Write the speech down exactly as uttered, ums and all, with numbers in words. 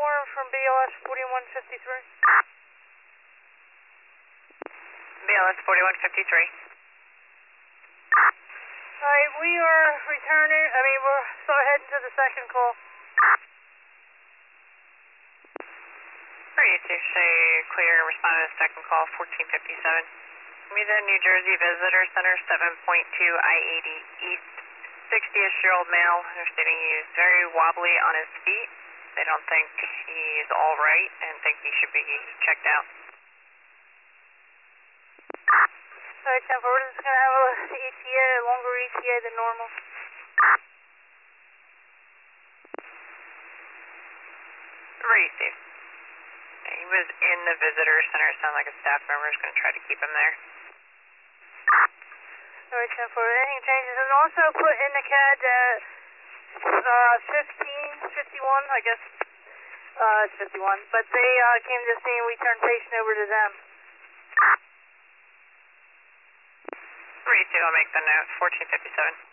swarm from B L S forty-one fifty-three. B L S forty-one fifty-three. Alright, we are returning, I mean, we're still heading to the second call. Pretty safe, say clear, respond to the second call, fourteen fifty-seven. Me the New Jersey Visitor Center, seven point two I eighty East, sixty-ish year old male, understanding he's very wobbly on his feet. They don't think he's all right and think he should be checked out. Alright, ten four, we're just going to have a E T A, a longer E T A than normal. Pretty safe. He was in the visitor center. It sounded like a staff member is going to try to keep him there. Alright, ten four, anything changes. And also put in the C A D at uh, fifteen fifty-one, I guess. Uh, it's fifty-one. But they uh, came to the scene, we turned patient over to them. Three two, I'll make the note, fourteen fifty-seven.